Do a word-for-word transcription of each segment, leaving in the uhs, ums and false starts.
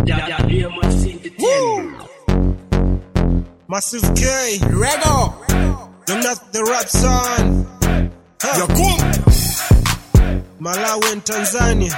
Massive K, Rego, I'm not the rap son. Huh. Yakum, Malawi and Tanzania.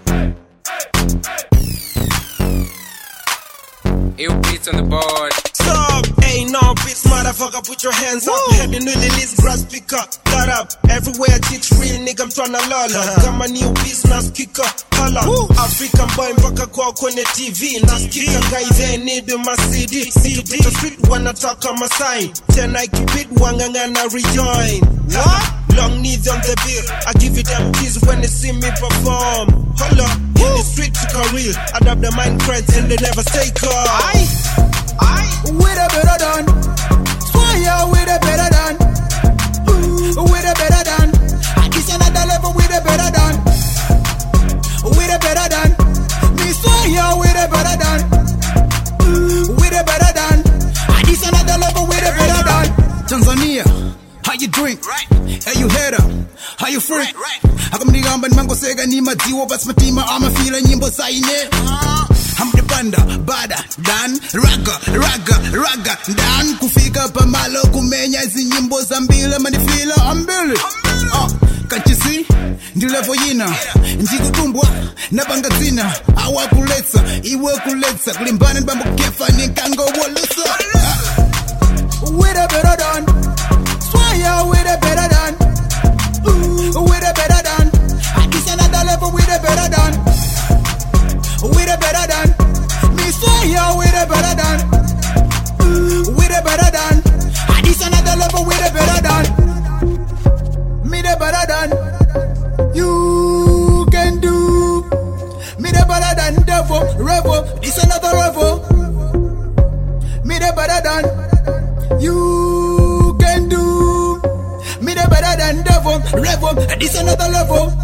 Ill beats on the board. Stop, ain't no bitch, motherfucker, put your hands up. Head in the list, grass pick up, cut up. Everywhere chicks real nigga, I'm tryna lull up. Kama new business, kick up, holla. African boy, mpaka kwa kwenye T V. Naskika guys, they need my C D. C D, the street wanna talk on my sign. Then I keep it, wangangana rejoin. What? Long knees on the bill, I give it them keys when they see me perform. Holla, in the street to real. Adapt the mind friends and they never stay calm. Aye, aye, with a better done. Fire with a better done. Ooh, with a better done. I kiss another level with a better done. With a better done. Me fire with a better done. Ooh, with a better done. I kiss another level with a better done. Tanzania, how you drink? Right. Hey, you head up. How you freak? Right, right. Akamnigamba mango sega ni madiwo bas matima ama feel nyimbo saine. I'm the banda, bada, dan, raga, raga, raga, dan. Kufika pa malo kumenya hizi nyimbo za mbila manifila ambili. Uh, can't you see? Ndi level yina, njikutumbwa, nabanga zina. Awa kuletsa, iwe kuletsa. Kulimbana nbambo kefa ni kango walusa. With a better done. Swaya with a better done. Ooh, with a better done. I kiss another level with a better done. With a better done. Me swaya with a better done. Ooh, with a better done. I kiss another level with a better done. Me the better done. You can do. Me the better than devil. Revel. This another revel. Me the better done. You can do. Me the better than devil. Revel. This another level.